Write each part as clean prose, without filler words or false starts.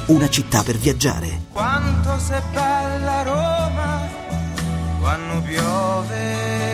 una città per viaggiare. Quanto sei bella Roma quando piove.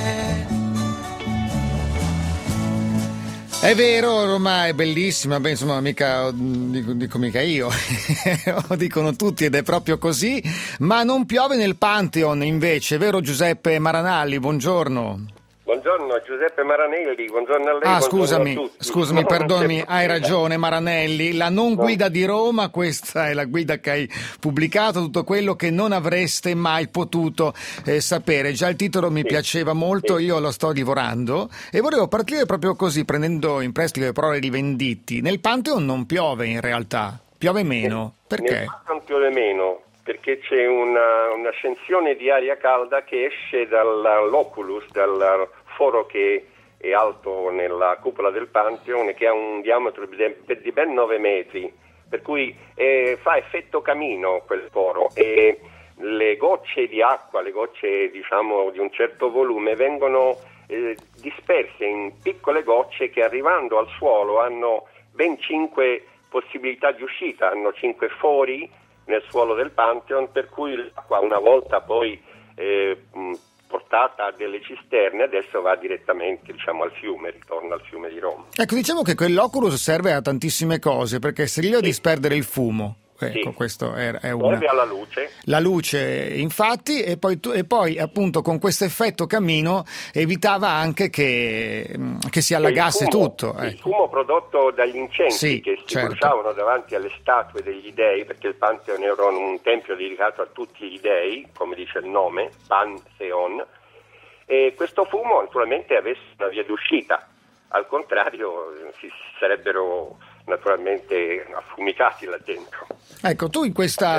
È vero, Roma è bellissima, beh, insomma, mica dico mica io, lo dicono tutti ed è proprio così, ma non piove nel Pantheon invece, vero Giuseppe Maranalli? Buongiorno. Buongiorno Giuseppe Maranelli, buongiorno a lei. Scusami, perdonami, hai ragione Maranelli, la non guida di Roma, questa è la guida che hai pubblicato, tutto quello che non avreste mai potuto sapere. Già il titolo mi piaceva molto, io lo sto divorando e volevo partire proprio così, prendendo in prestito le parole di Venditti. Nel Pantheon non piove in realtà, piove meno, perché? Nel Pantheon piove meno, perché c'è un'ascensione di aria calda che esce dall'oculus, dal foro che è alto nella cupola del Pantheon e che ha un diametro di ben 9 metri, per cui fa effetto camino quel foro e le gocce di acqua, le gocce diciamo di un certo volume vengono disperse in piccole gocce che arrivando al suolo hanno ben 5 possibilità di uscita, hanno 5 fori nel suolo del Pantheon, per cui l'acqua una volta poi portata a delle cisterne adesso va direttamente al fiume, ritorna al fiume di Roma. Ecco, diciamo che quell'oculus serve a tantissime cose perché serve a disperdere il fumo. Ecco, questo è una. Serve alla luce. La luce, infatti, e poi appunto con questo effetto camino evitava anche che si allagasse tutto. Il fumo prodotto dagli incensi che si bruciavano davanti alle statue degli dei, perché il Pantheon era un tempio dedicato a tutti gli dei, come dice il nome, Pantheon, e questo fumo naturalmente avesse una via d'uscita, al contrario si sarebbero naturalmente affumicati là dentro. Ecco, tu in questa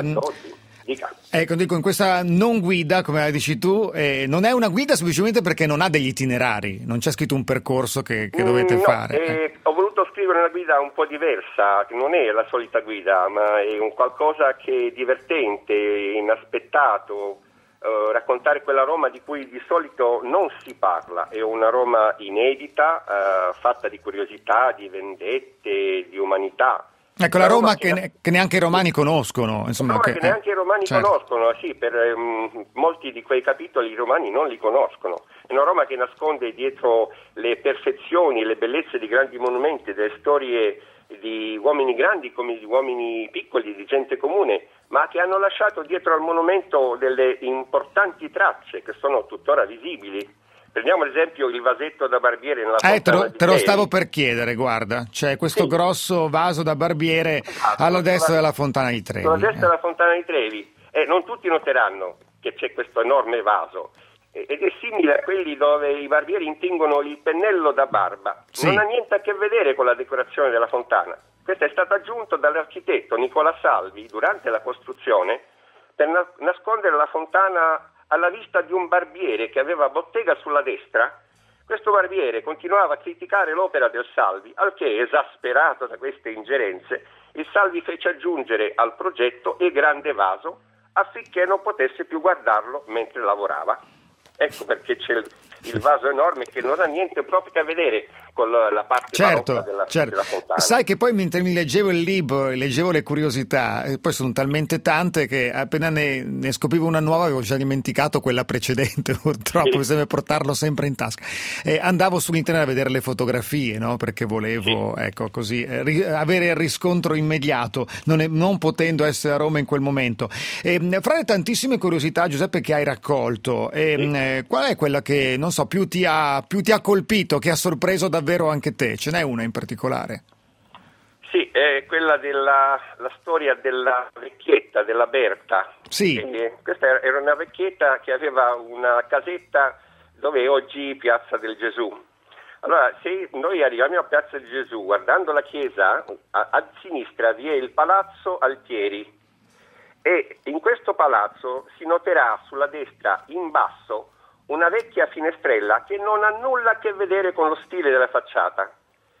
in questa non guida, come dici tu, non è una guida semplicemente perché non ha degli itinerari, non c'è scritto un percorso che dovete fare. Ho voluto scrivere una guida un po' diversa, che non è la solita guida, ma è un qualcosa che è divertente, inaspettato, raccontare quella Roma di cui di solito non si parla, è una Roma inedita, fatta di curiosità, di vendette, di umanità. Ecco, la Roma che neanche i romani conoscono. Insomma, che neanche i romani conoscono, sì, per molti di quei capitoli i romani non li conoscono. È una Roma che nasconde dietro le perfezioni, le bellezze di grandi monumenti, delle storie di uomini grandi come di uomini piccoli, di gente comune, ma che hanno lasciato dietro al monumento delle importanti tracce che sono tuttora visibili. Prendiamo ad esempio il vasetto da barbiere nella Fontana te lo stavo per chiedere, guarda, c'è questo grosso vaso da barbiere alla destra della Fontana di Trevi. Sulla destra della Fontana di Trevi, non tutti noteranno che c'è questo enorme vaso, ed è simile a quelli dove i barbieri intingono il pennello da barba. Sì. Non ha niente a che vedere con la decorazione della fontana. Questo è stato aggiunto dall'architetto Nicola Salvi durante la costruzione per nascondere la fontana alla vista di un barbiere che aveva bottega sulla destra. Questo barbiere continuava a criticare l'opera del Salvi, al che, esasperato da queste ingerenze, il Salvi fece aggiungere al progetto il grande vaso affinché non potesse più guardarlo mentre lavorava. Ecco perché c'è il vaso enorme che non ha niente proprio a vedere con la parte barocca della fontana. Sai che poi mentre mi leggevo il libro, leggevo le curiosità, e poi sono talmente tante che appena ne scoprivo una nuova avevo già dimenticato quella precedente, purtroppo bisogna portarlo sempre in tasca. Andavo su internet a vedere le fotografie, no? Perché volevo così avere il riscontro immediato, non potendo essere a Roma in quel momento. Fra le tantissime curiosità, Giuseppe, che hai raccolto, qual è quella che non so più ti ha colpito, che ha sorpreso davvero anche te? Ce n'è una in particolare? Sì, è quella della storia della vecchietta, della Berta. Sì. Questa era una vecchietta che aveva una casetta dove è oggi Piazza del Gesù. Allora, se noi arriviamo a Piazza del Gesù, guardando la chiesa, a sinistra vi è il Palazzo Altieri e in questo palazzo si noterà sulla destra in basso una vecchia finestrella che non ha nulla a che vedere con lo stile della facciata.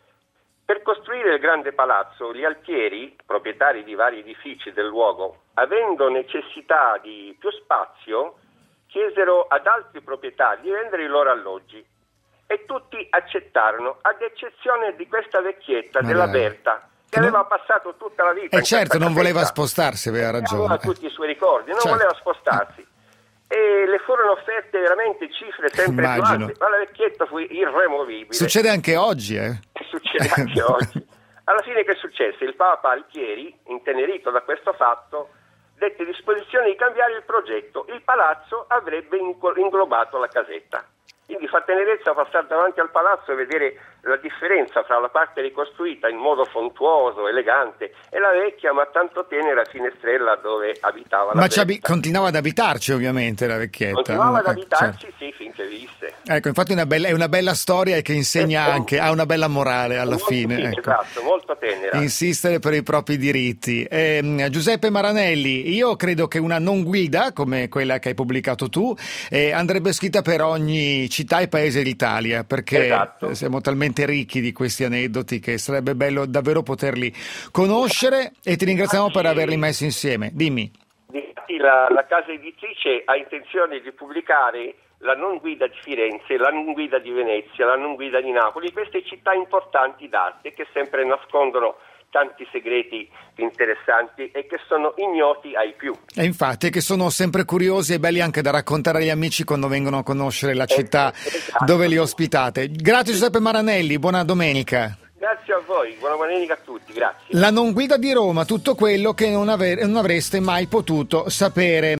Per costruire il grande palazzo, gli Altieri, proprietari di vari edifici del luogo, avendo necessità di più spazio, chiesero ad altri proprietari di vendere i loro alloggi e tutti accettarono, ad eccezione di questa vecchietta della Berta, che perché aveva passato tutta la vita. E certo, non voleva casetta. spostarsi, aveva ragione. Aveva tutti i suoi ricordi, non Certo. voleva spostarsi. E le furono offerte veramente cifre sempre più Immagino. alte, ma la vecchietta fu irremovibile. Succede anche oggi, Succede anche oggi. Alla fine che successe? Il Papa Alchieri, intenerito da questo fatto, dette disposizione di cambiare il progetto. Il palazzo avrebbe inglobato la casetta. Quindi fa tenerezza passare davanti al palazzo e vedere la differenza fra la parte ricostruita in modo sontuoso, elegante, e la vecchia ma tanto tenera finestrella dove abitava la vecchia. Continuava ad abitarci ovviamente la vecchietta. Continuava ad abitarci, certo. sì, finché visse. Ecco, infatti è una bella storia e che insegna anche, ha una bella morale alla fine. Sì, ecco. esatto, molto tenera. Insistere per i propri diritti. Giuseppe Maranelli, io credo che una non guida, come quella che hai pubblicato tu, andrebbe scritta per ogni città e paese d'Italia, perché esatto. Siamo talmente ricchi di questi aneddoti che sarebbe bello davvero poterli conoscere, e ti ringraziamo per averli messi insieme. Dimmi. Infatti la casa editrice ha intenzione di pubblicare la non guida di Firenze, la non guida di Venezia, la non guida di Napoli, queste città importanti d'arte che sempre nascondono tanti segreti interessanti e che sono ignoti ai più. E infatti, che sono sempre curiosi e belli anche da raccontare agli amici quando vengono a conoscere la città esatto. dove li ospitate. Grazie Giuseppe Maranelli, buona domenica. Grazie a voi, buona domenica a tutti, grazie. La non guida di Roma, tutto quello che non avreste mai potuto sapere.